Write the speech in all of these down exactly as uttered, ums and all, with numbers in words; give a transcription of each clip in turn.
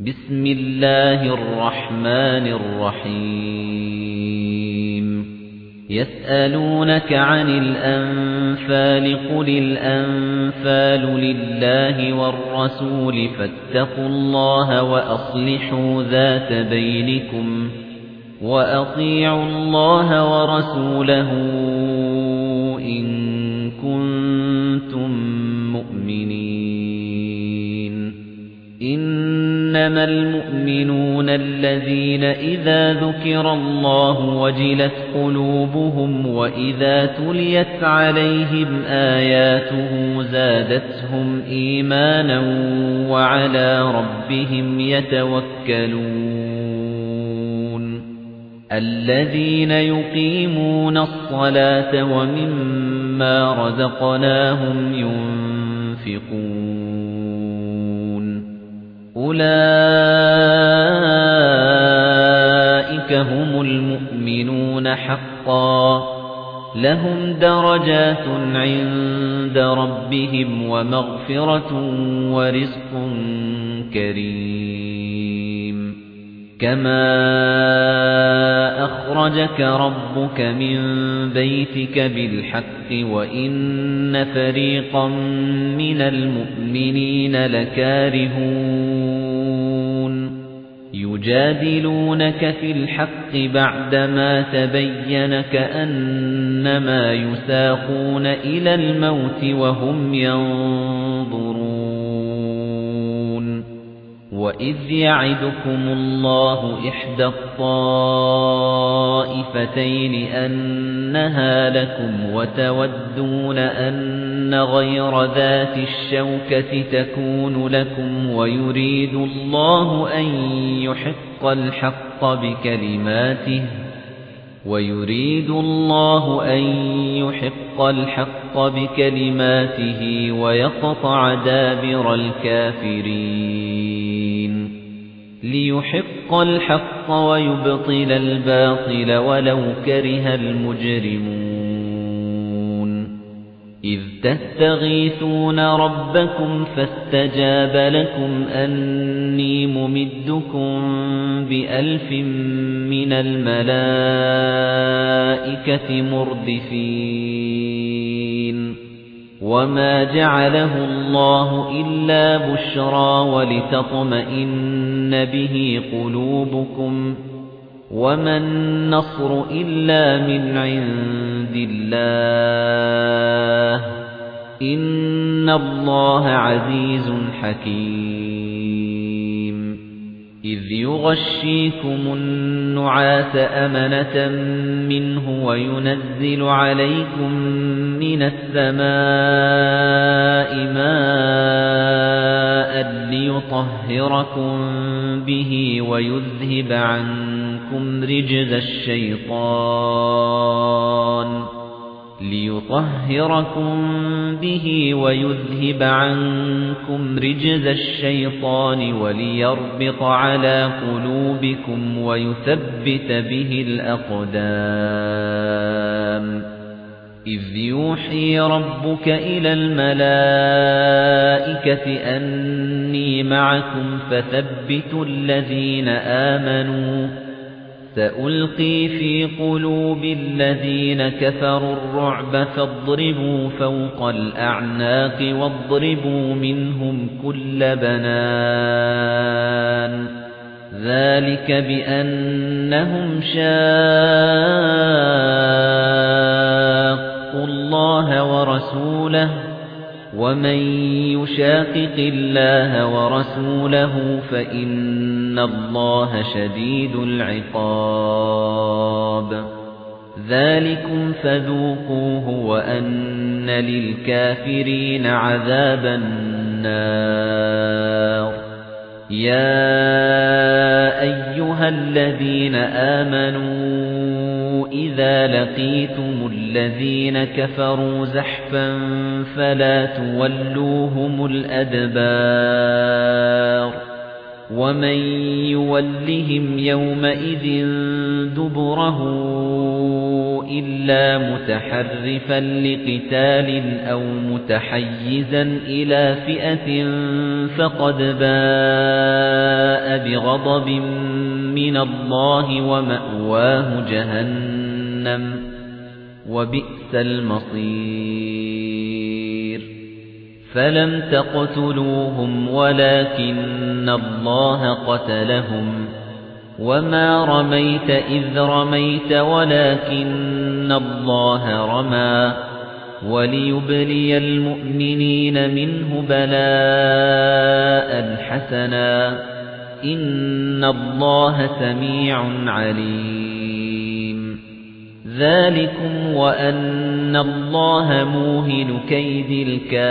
بسم الله الرحمن الرحيم يسألونك عن الأنفال قل الأنفال لله والرسول فاتقوا الله وأصلحوا ذات بينكم وأطيعوا الله ورسوله إن كنتم مؤمنين إنما المؤمنون الذين إذا ذكر الله وجلت قلوبهم وإذا تليت عليهم آياته زادتهم إيمانا وعلى ربهم يتوكلون الذين يقيمون الصلاة ومما رزقناهم ينفقون أولئك هم المؤمنون حقا لهم درجات عند ربهم ومغفرة ورزق كريم كما أخرجك ربك من بيتك بالحق وإن فريقا من المؤمنين لكارهون يجادلونك في الحق بعدما تبين كأنما يساقون إلى الموت وهم ينظرون وَإِذْ يَعِدُكُمُ اللَّهُ إِحْدَى الطَّائِفَتَيْنِ أَنَّهَا لَكُمْ وَتَوَدُّونَ أَنَّ غَيْرَ ذَاتِ الشَّوْكَةِ تَكُونُ لَكُمْ وَيُرِيدُ اللَّهُ أَن يُحِقَّ الْحَقَّ بِكَلِمَاتِهِ وَيُرِيدُ اللَّهُ أَن يُحِقَّ الْحَقَّ بِكَلِمَاتِهِ وَيَقْطَعَ دَابِرَ الْكَافِرِينَ لِيُحِقَّ الْحَقَّ وَيُبْطِلَ الْبَاطِلَ وَلَوْ كَرِهَ الْمُجْرِمُونَ إِذْ تَسْتَغِيثُونَ رَبَّكُمْ فَاسْتَجَابَ لَكُمْ أَنِّي مُمِدُّكُمْ بِأَلْفٍ مِنَ الْمَلَائِكَةِ مُرْدِفِينَ وَمَا جَعَلَهُ اللَّهُ إِلَّا بُشْرَى وَلِتَطْمَئِنَّ بِهِ قُلُوبُكُمْ وَمَا النَّصْرُ إِلَّا مِنْ عِندِ اللَّهِ إِنَّ اللَّهَ عَزِيزٌ حَكِيمٌ إِذْ يُغَشِّيكُمُ النُّعَاسَ أَمَنَةً مِنْهُ وَيُنَزِّلُ عَلَيْكُمْ مِنَ السَّمَاءِ مَاءً لِيُطَهِّرَكُم بِهِ وَيُذْهِبَ عَنكُمْ رِجْزَ الشَّيْطَانِ لِيُطَهِّرَكُم بِهِ وَيُذْهِبَ عَنكُمْ رِجْزَ الشَّيْطَانِ وَلِيَرْبِطَ عَلَى قُلُوبِكُمْ وَيُثَبِّتَ بِهِ الْأَقْدَامَ إِذْ يُوحِي رَبُّكَ إِلَى الْمَلَائِكَةِ أَنِّي مَعَكُمْ فَثَبِّتُوا الَّذِينَ آمَنُوا سَأُلْقِي فِي قُلُوبِ الَّذِينَ كَفَرُوا الرُّعْبَ فاضربوا فَوْقَ الْأَعْنَاقِ واضربوا مِنْهُمْ كُلَّ بَنَانٍ ذَلِكَ بِأَنَّهُمْ شَاقُّوا اللَّهَ وَرَسُولَهُ وَمَن يُشَاقِقِ اللَّهَ وَرَسُولَهُ فَإِنَّ اللَّهَ شَدِيدُ الْعِقَابِ ذَلِكُمْ فَذُوقُوهُ وَأَنَّ لِلْكَافِرِينَ عَذَابَ النَّارِ يَا أَيُّهَا الَّذِينَ آمَنُوا إِذَا لَقِيتُمُ الَّذِينَ كَفَرُوا زَحْفًا فَلَا تُوَلُّوهُمُ الْأَدْبَارَ وَمَن يُوَلِّهِمْ يَوْمَئِذٍ دُبُرَهُ إِلَّا مُتَحَرِّفًا لِقِتَالٍ أَوْ مُتَحَيِّزًا إِلَى فِئَةٍ فَقَدْ بَاءَ بغضب من الله ومأواه جهنم وبئس المصير فلم تقتلوهم ولكن الله قتلهم وما رميت إذ رميت ولكن الله رمى وليبلي المؤمنين منه بلاء حسنا إن الله سميع عليم ذلكم وأن الله موهن كيد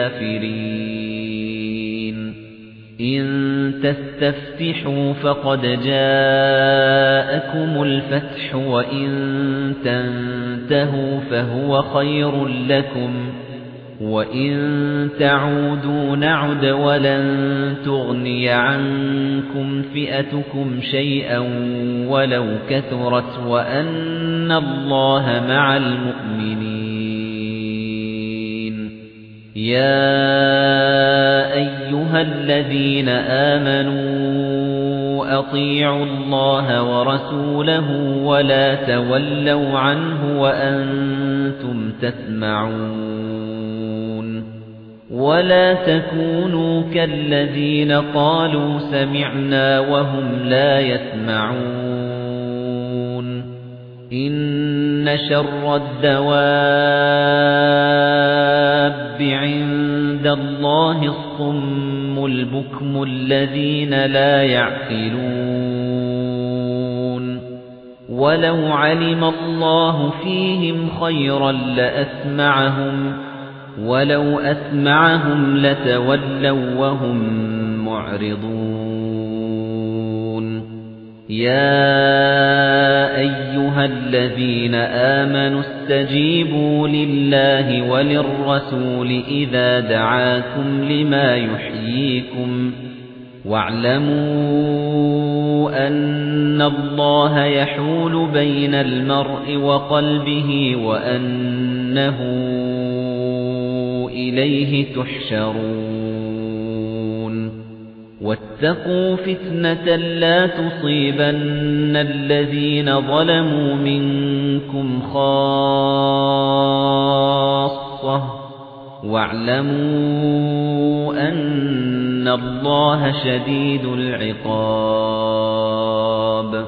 الكافرين إن تستفتحوا فقد جاءكم الفتح وإن تنتهوا فهو خير لكم وإن تعودوا نعد ولن تغني عنكم فئتكم شيئا ولو كثرت وأن الله مع المؤمنين يا أيها الذين آمنوا أطيعوا الله ورسوله ولا تولوا عنه وأنتم تسمعون ولا تكونوا كالذين قالوا سمعنا وهم لا يسمعون إن شر الدواب عند الله الصم البكم الذين لا يعقلون ولو علم الله فيهم خيرا لأسمعهم ولو أسمعهم لتولوا وهم معرضون يا أيها الذين آمنوا استجيبوا لله وللرسول إذا دعاكم لما يحييكم واعلموا أن الله يحول بين المرء وقلبه وأنه إليه تحشرون واتقوا فتنة لا تصيبن الذين ظلموا منكم خاصة واعلموا أن الله شديد العقاب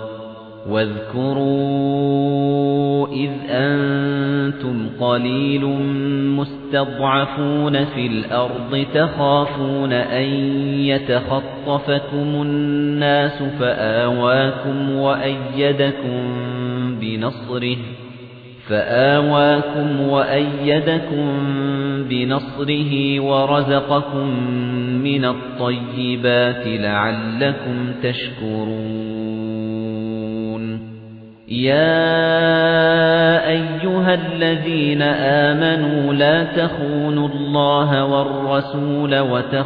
واذكروا إذ أنتم قليل مستضعفون في الأرض تخافون أن يتخطفكم الناس فآواكم وأيدكم بنصره فآواكم وأيدكم بنصره ورزقكم من الطيبات لعلكم تشكرون يا أيها الذين آمنوا لا تخونوا الله والرسول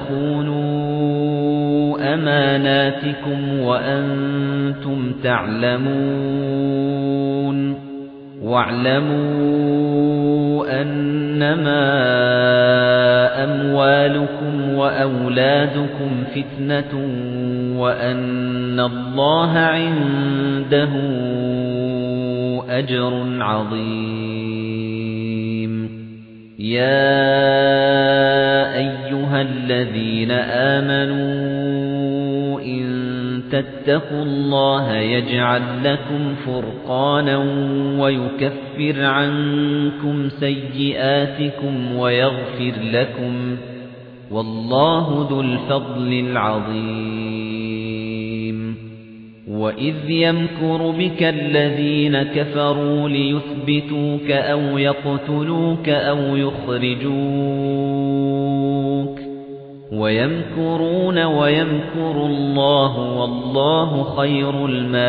وتخونوا أماناتكم وأنتم تعلمون واعلموا أنما أموالكم وأولادكم فتنة وأن الله عنده أجر عظيم يا أيها الذين آمنوا إن تتقوا الله يجعل لكم فرقانا ويكفر عنكم سيئاتكم ويغفر لكم والله ذو الفضل العظيم وإذ يمكر بك الذين كفروا ليثبتوك أو يقتلوك أو يخرجوك ويمكرون ويمكر الله والله خير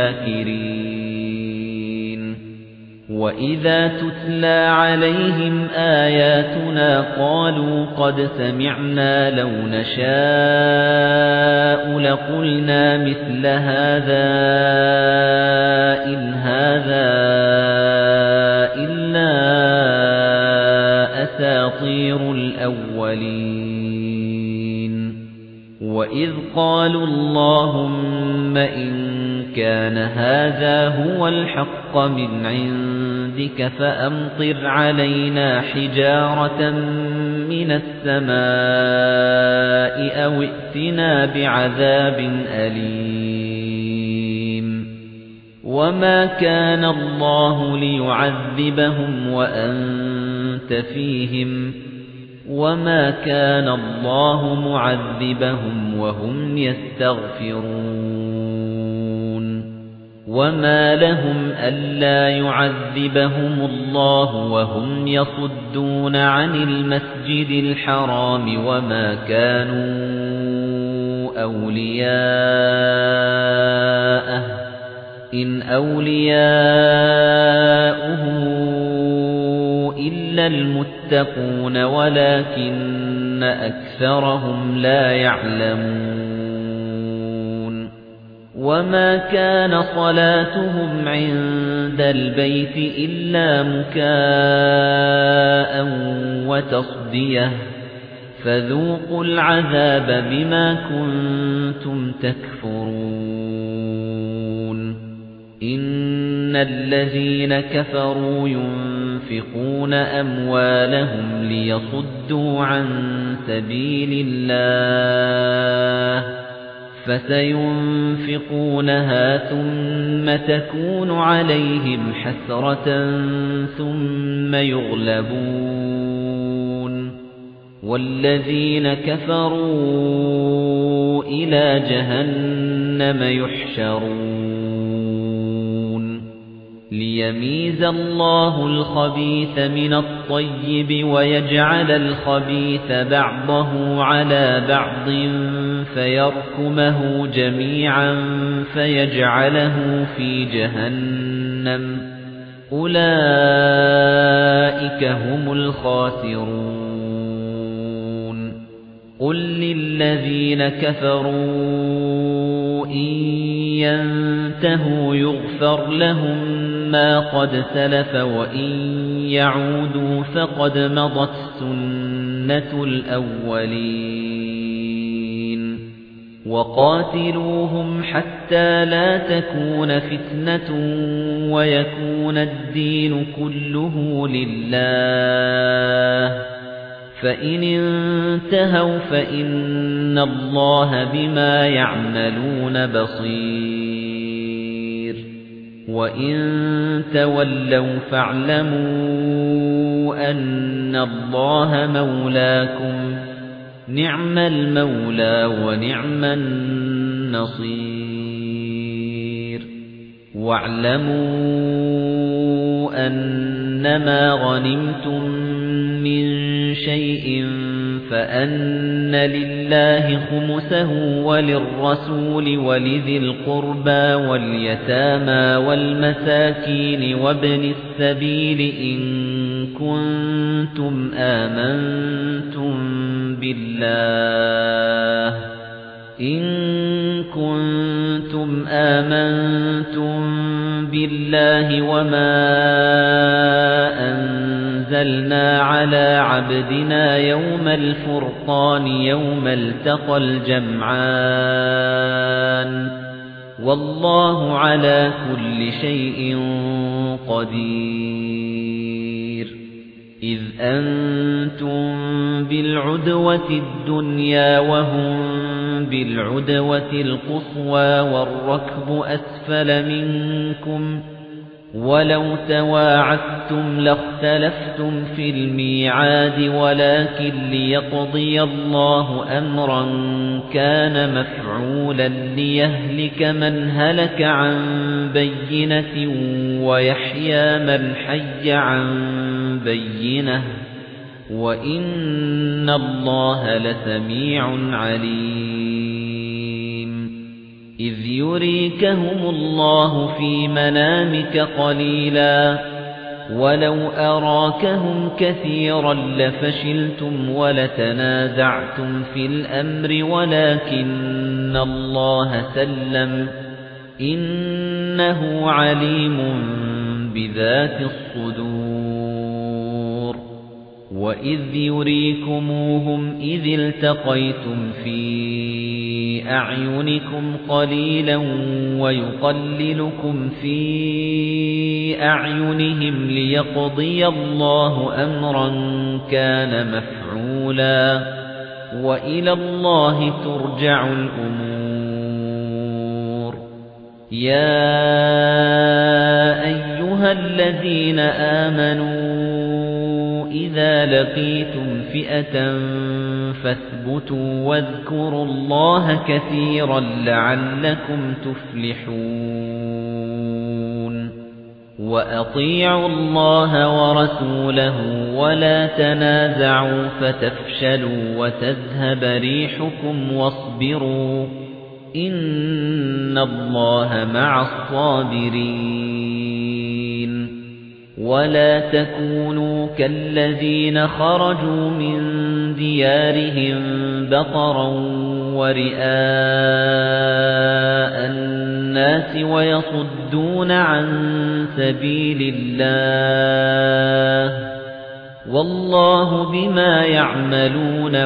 الماكرين وإذا تتلى عليهم آياتنا قالوا قد سمعنا لو نشاء لقلنا مثل هذا إن هذا إلا أساطير الأولين وإذ قالوا اللهم اللَّهُمَّ إِن كَانَ هَذَا هُوَ الْحَقَّ مِنْ عِندِكَ فَأَمْطِرْ عَلَيْنَا حِجَارَةً مِنَ السَّمَاءِ أَوْ ائْتِنَا بِعَذَابٍ أَلِيمٍ وَمَا كَانَ اللَّهُ لِيُعَذِّبَهُمْ وَأَنْتَ فِيهِمْ وَمَا كَانَ اللَّهُ مُعَذِّبَهُمْ وَهُمْ يَسْتَغْفِرُونَ وَمَا لَهُمْ أَلَّا يُعَذِّبَهُمُ اللَّهُ وَهُمْ يَصُدُّونَ عَنِ الْمَسْجِدِ الْحَرَامِ وَمَا كَانُوا أَوْلِيَاءَهُ إِنْ أَوْلِيَاؤُهُ إِلَّا الْمُتَّقُونَ وَلَكِنَّ أَكْثَرَهُمْ لَا يَعْلَمُونَ وَمَا كَانَ صَلَاتُهُمْ عِندَ الْبَيْتِ إِلَّا مُكَاءً وَتَصْدِيَةً فَذُوقُوا الْعَذَابَ بِمَا كُنتُمْ تَكْفُرُونَ إِنَّ الَّذِينَ كَفَرُوا يُنفِقُونَ أَمْوَالَهُمْ لِيَصُدُّوا عَن سَبِيلِ اللَّهِ فَسَيُنفِقُونَهَا ثُمَّ تَكُونُ عَلَيْهِمْ حَسْرَةً ثُمَّ يُغْلَبُونَ وَالَّذِينَ كَفَرُوا إِلَى جَهَنَّمَ يُحْشَرُونَ لِيَمِيزَ اللَّهُ الْخَبِيثَ مِنَ الطَّيِّبِ وَيَجْعَلَ الْخَبِيثَ بَعْضَهُ عَلَى بَعْضٍ فَيَرْكُمَهُ جَمِيعًا فَيَجْعَلَهُ فِي جَهَنَّمَ أُولَئِكَ هُمُ الْخَاسِرُونَ قُل لِّلَّذِينَ كَفَرُوا إِن يَنتَهُوا يُغْفَرْ لَهُم مَّا قَدْ سَلَفَ وَإِن يَعُودُوا فَقَدْ مَضَتْ سُنَّةُ الْأَوَّلِينَ وَقَاتِلُوهُمْ حَتَّى لَا تَكُونَ فِتْنَةٌ وَيَكُونَ الدِّينُ كُلُّهُ لِلَّهِ فَإِنِ انتهوا فَإِنَّ اللَّهَ بِمَا يَعْمَلُونَ بَصِيرٌ وَإِن تَوَلَّوْا فَاعْلَمُوا أَنَّ اللَّهَ مَوْلَاكُمْ نِعْمَ الْمَوْلَى وَنِعْمَ النَّصِيرُ وَاعْلَمُوا أَنَّمَا غَنِمْتُم مِّن شَيْءٍ فَأَنَّ لِلَّهِ خُمُسَهُ وَلِلرَّسُولِ وَلِذِي الْقُرْبَى وَالْيَتَامَى وَالْمَسَاكِينِ وَابْنِ السَّبِيلِ إِن كُنتُمْ آمَنتُم بِاللَّهِ إِن كُنتُمْ آمَنتُم بِاللَّهِ وَمَا أَنزَلْنَا عَلَى عَبْدِنَا يَوْمَ الْفُرْقَانِ يَوْمَ الْتَقَى الْجَمْعَانِ وَاللَّهُ عَلَى كُلِّ شَيْءٍ قَدِيرٌ إِذْ أَنْتُمْ بِالْعُدْوَةِ الدُّنْيَا وَهُمْ بِالْعُدْوَةِ الْقُصْوَى وَالرَّكْبُ أَسْفَلَ مِنكُمْ وَلَوْ تَوَاعَدتُّمْ لَاخْتَلَفْتُمْ فِي الْمِيعَادِ وَلَكِنْ لِيَقْضِيَ اللَّهُ أَمْرًا كَانَ مَفْعُولًا لِيَهْلِكَ مَنْ هَلَكَ عَن بَيِّنَةٍ وَيَحْيَىٰ مَنْ حَيَّ عَن بَيِّنَةٍ وَإِنَّ اللَّهَ لَسَمِيعٌ عَلِيمٌ إِذْ يُرِيكَهُمُ اللَّهُ فِي مَنَامِكَ قَلِيلًا وَلَوْ أَرَاكَهُمْ كَثِيرًا لَّفَشِلْتُمْ وَلَتَنَازَعْتُمْ فِي الْأَمْرِ وَلَكِنَّ اللَّهَ سَلَّمَ إِنَّهُ عَلِيمٌ بِذَاتِ الصُّدُورِ وَإِذْ يُرِيكُمُوهُمْ إِذِ الْتَقَيْتُمْ فِي أعينكم قليلا ويقللكم في أعينهم ليقضي الله أمرا كان مفعولا وإلى الله ترجع الأمور يا أيها الذين آمنوا إذا لقيتم فئة فاثبتوا واذكروا الله كثيرا لعلكم تفلحون وأطيعوا الله ورسوله ولا تنازعوا فتفشلوا وتذهب ريحكم واصبروا إن الله مع الصابرين ولا تكونوا كالذين خرجوا من ديارهم بطرا ورئاء الناس ويصدون عن سبيل الله والله بما يعملون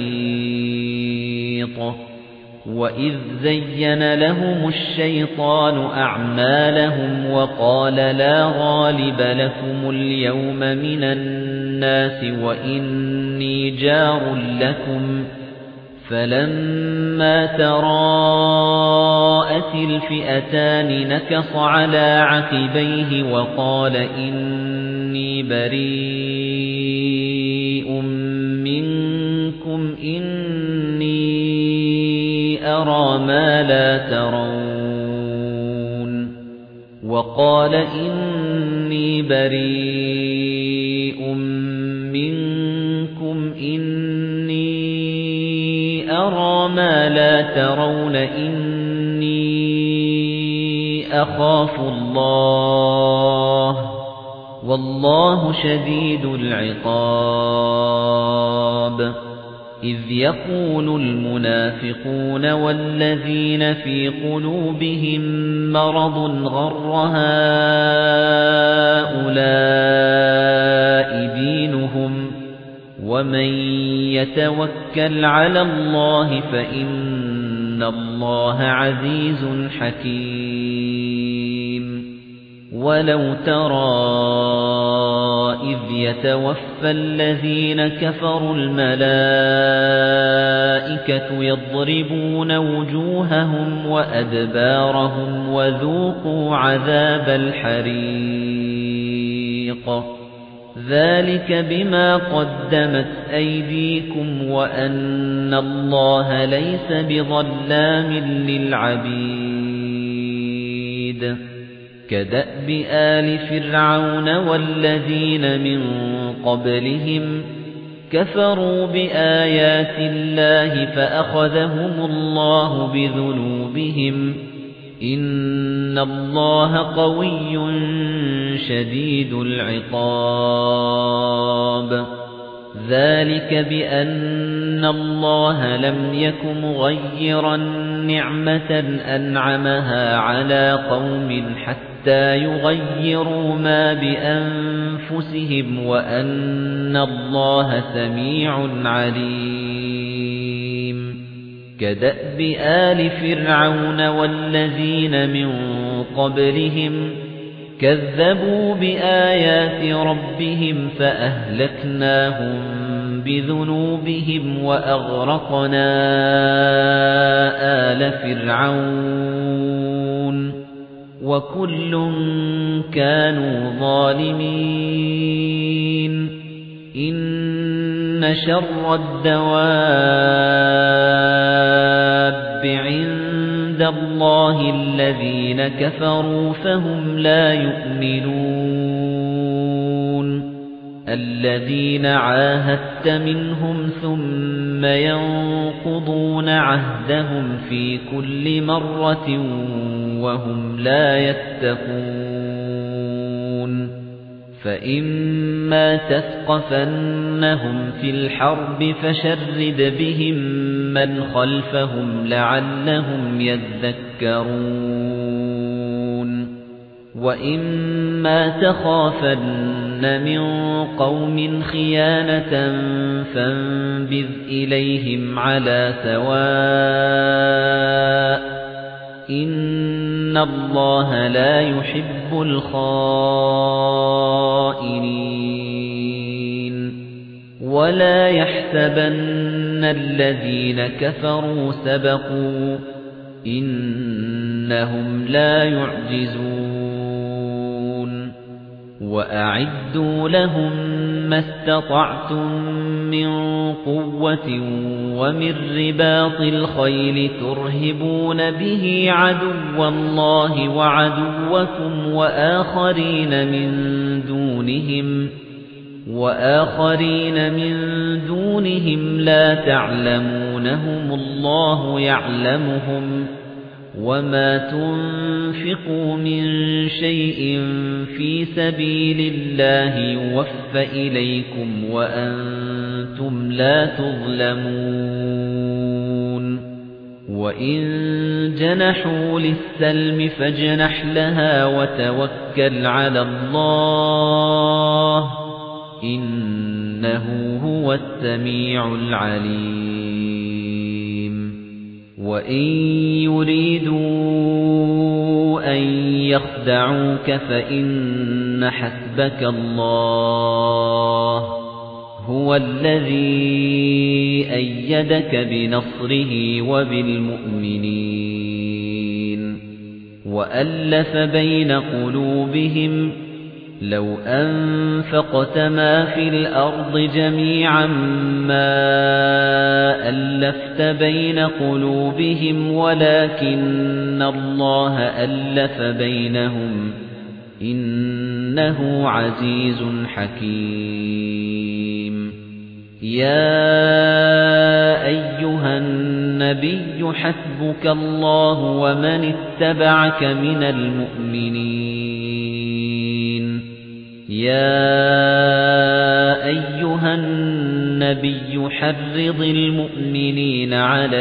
محيط وَإِذْ زَيَّنَ لَهُمُ الشَّيْطَانُ أَعْمَالَهُمْ وَقَالَ لَا غَالِبَ لَكُمُ الْيَوْمَ مِنَ النَّاسِ وَإِنِّي جَارٌ لَكُمْ فَلَمَّا تَرَاءَتِ الْفِئَتَانِ نَكَصَ عَلَى عَقِبَيْهِ وَقَالَ إِنِّي بَرِيءٌ مِنْكُمْ إِنِّي أرى ما لا ترون وقال إني بريء منكم إني أرى ما لا ترون إني أخاف الله والله شديد العقاب إذ يقول المنافقون والذين في قلوبهم مرض غر هؤلاء دينهم ومن يتوكل على الله فإن الله عزيز حكيم ولو ترى إذ يتوفى الذين كفروا الملائكة يضربون وجوههم وأدبارهم وذوقوا عذاب الحريق ذلك بما قدمت أيديكم وأن الله ليس بظلام للعبيد كدأب آل فرعون والذين من قبلهم كفروا بآيات الله فأخذهم الله بذنوبهم إن الله قوي شديد العقاب ذلك بأن الله لم يك مغيرا نعمة أنعمها على قوم حتى يغيروا ما بأنفسهم وأن الله سميع عليم كدأب آل فرعون والذين من قبلهم كذبوا بآيات ربهم فأهلكناهم بذنوبهم وأغرقنا آل فرعون وكل كانوا ظالمين إن شر الدواب عند الله الذين كفروا فهم لا يؤمنون الذين عاهدت منهم ثم ينقضون عهدهم في كل مرة وهم لا يتقون فإما تثقفنهم في الحرب فشرد بهم من خلفهم لعلهم يذكرون وَإِمَّا تَخَافَنَّ مِنْ قَوْمٍ خِيَانَةً فَانبِذْ إِلَيْهِمْ عَلَى سَوَاءٍ إِنَّ اللَّهَ لَا يُحِبُّ الْخَائِنِينَ وَلَا يَحْسَبَنَّ الَّذِينَ كَفَرُوا سَبَقُوا إِنَّهُمْ لَا يُعْجِزُونَ وَأَعِدُّوا لَهُم مَّا اسْتَطَعْتُم مِّن قُوَّةٍ وَمِن رِّبَاطِ الْخَيْلِ تُرْهِبُونَ بِهِ عَدُوَّ اللَّهِ وَعَدُوَّكُمْ وَآخَرِينَ مِن دُونِهِمْ وَآخَرِينَ مِن دُونِهِمْ لَا تَعْلَمُونَهُمُ اللَّهُ يَعْلَمُهُمْ وَمَا تُنفِقُوا مِن شَيْءٍ فِي سَبِيلِ اللَّهِ يُوَفَّ إِلَيْكُمْ وَأَنتُمْ لَا تُظْلَمُونَ وَإِن جَنَحُوا لِلسَّلْمِ فَاجْنَحْ لَهَا وَتَوَكَّلْ عَلَى اللَّهِ إِنَّهُ هُوَ السَّمِيعُ الْعَلِيمُ وَإِن يُرِيدُوا أَن يَخْدَعُوكَ فَإِنَّ حَسْبَكَ اللَّهُ هُوَ الَّذِي أَيَّدَكَ بِنَصْرِهِ وَبِالْمُؤْمِنِينَ وَأَلَّفَ بَيْنَ قُلُوبِهِمْ لَوْ أَنفَقْتَ مَا فِي الْأَرْضِ جَمِيعًا مَا أَلَّفْتَ بَيْنَ قُلُوبِهِمْ وَلَكِنَّ اللَّهَ أَلَّفَ بَيْنَهُمْ إِنَّهُ عَزِيزٌ حَكِيمٌ يَا أَيُّهَا النَّبِيُّ حَسْبُكَ اللَّهُ وَمَنِ اتَّبَعَكَ مِنَ الْمُؤْمِنِينَ يَا أَيُّهَا النَّبِيُّ حَرِّضِ الْمُؤْمِنِينَ عَلَى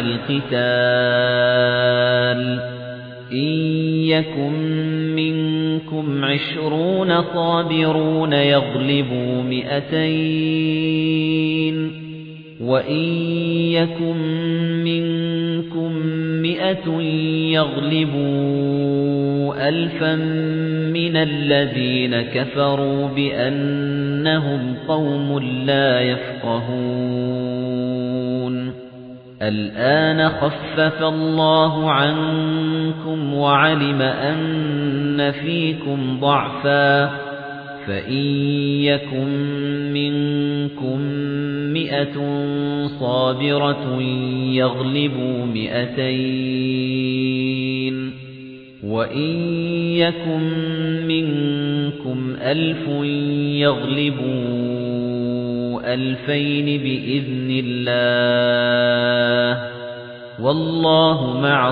الْقِتَالِ إِن يَكُن مِّنكُمْ عِشْرُونَ صَابِرُونَ يَغْلِبُوا مِائَتَيْنِ وَإِن يَكُن مِّنكُم مِّائَةٌ يَغْلِبُوا أَلْفًا مِّنَ الَّذِينَ كَفَرُوا بِأَنَّهُمْ قَوْمٌ لَّا يَفْقَهُونَ الْآنَ خَفَّفَ اللَّهُ عَنكُمْ وَعَلِمَ أَنَّ فِيكُمْ ضَعْفًا فَإِن يَكُن مِّنكُم مِّائَةٌ صَابِرَةٌ يَغْلِبُوا مِائَتَيْنِ وَإِن يَكُن مِّنكُمْ أَلْفٌ يَغْلِبُوا أَلْفَيْنِ بِإِذْنِ اللَّهِ وَاللَّهُ مَعَ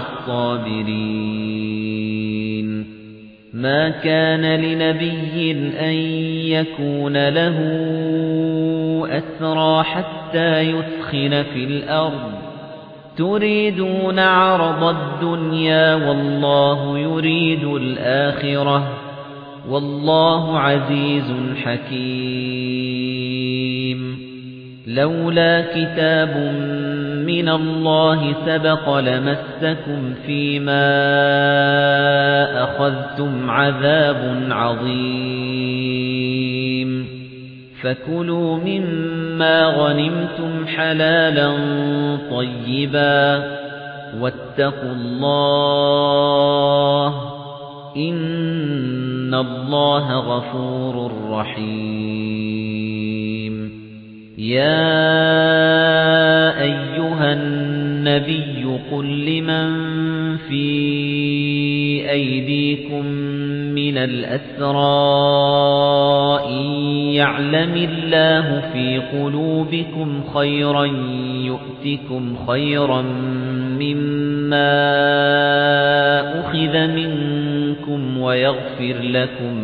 الصَّابِرِينَ مَا كَانَ لِنَبِيٍّ أَن يَكُونَ لَهُ أَسْرَىٰ حَتَّىٰ يُثْخِنَ فِي الْأَرْضِ تُرِيدُونَ عَرَضَ الدُّنْيَا وَاللَّهُ يُرِيدُ الْآخِرَةَ وَاللَّهُ عَزِيزٌ حَكِيمٌ لَوْلَا كِتَابٌ مِّنَ اللَّهِ سَبَقَ لَمَسَّكُمْ فِيمَا أَخَذْتُمْ عَذَابٌ عَظِيمٌ فَكُلُوا مِمَّا غَنِمْتُمْ حَلَالًا طَيِّبًا وَاتَّقُوا اللَّهَ إِنَّ اللَّهَ غَفُورٌ رَّحِيمٌ يَا أَيُّهَا النَّبِيُّ قُل لِّمَن فِي أَيْدِيكُم مِّنَ الْأَسْرَىٰ إِن يَعْلَمِ اللَّهُ فِي قُلُوبِكُمْ خَيْرًا يُؤْتِكُمْ خَيْرًا مِّمَّا أُخِذَ مِنكُمْ وَيَغْفِرْ لَكُمْ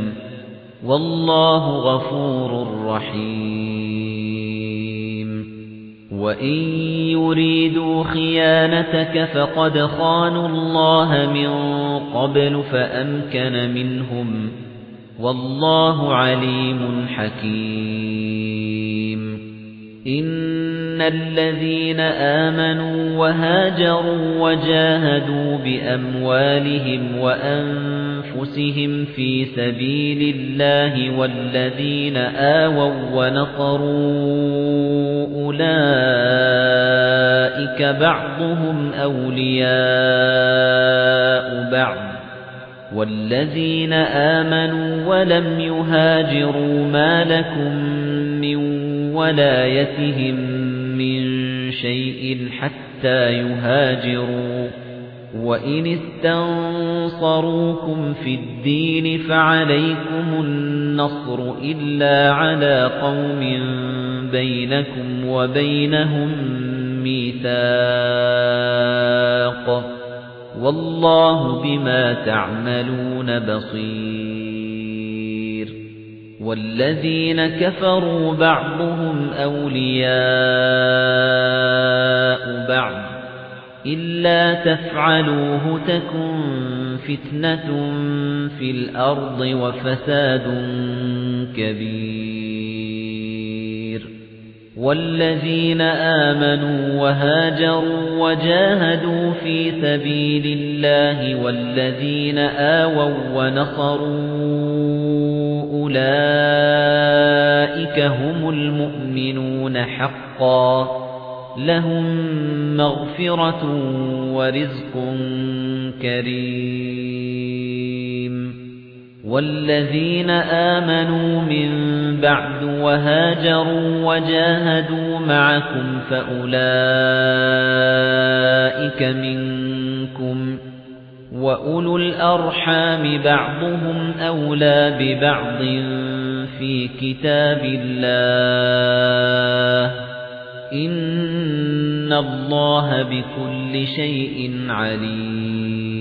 وَاللَّهُ غَفُورٌ رَّحِيمٌ وَإِن يُرِيدُوا خِيَانَتَكَ فَقَدْ خَانُوا اللَّهَ مِن قَبْلُ فَأَمْكَنَ مِنْهُمْ وَاللَّهُ عَلِيمٌ حَكِيمٌ إِنَّ الَّذِينَ آمَنُوا وَهَاجَرُوا وَجَاهَدُوا بِأَمْوَالِهِمْ وَأَنفُسِهِمْ فِي سَبِيلِ اللَّهِ وَالَّذِينَ آوَوا وَّنَصَرُوا أُولَئِكَ بَعْضُهُمْ أَوْلِيَاءُ بَعْضٍ وَالَّذِينَ آمَنُوا وَلَمْ يُهَاجِرُوا مَا لَكُمْ مِنْ ولايتهم من شيء حتى يهاجروا وإن استنصروكم في الدين فعليكم النصر إلا على قوم بينكم وبينهم ميثاق والله بما تعملون بصير وَالَّذِينَ كَفَرُوا بَعْضُهُمْ أَوْلِيَاءُ بَعْضٍ إِلَّا تَفْعَلُوهُ تَكُنْ فِتْنَةٌ فِي الْأَرْضِ وَفَسَادٌ كَبِيرٌ وَالَّذِينَ آمَنُوا وَهَاجَرُوا وَجَاهَدُوا فِي سَبِيلِ اللَّهِ وَالَّذِينَ آوَوا وَّنَصَرُوا أُولَئِكَ هُمُ الْمُؤْمِنُونَ حَقًّا لَهُم مَّغْفِرَةٌ وَرِزْقٌ كَرِيمٌ وَالَّذِينَ آمَنُوا مِن بَعْدُ وَهَاجَرُوا وَجَاهَدُوا مَعَكُمْ فَأُولَئِكَ مِنكُمْ وَأُولُو الْأَرْحَامِ بَعْضُهُمْ أَوْلَى بِبَعْضٍ فِي كِتَابِ اللَّهِ إِنَّ اللَّهَ بِكُلِّ شَيْءٍ عَلِيمٌ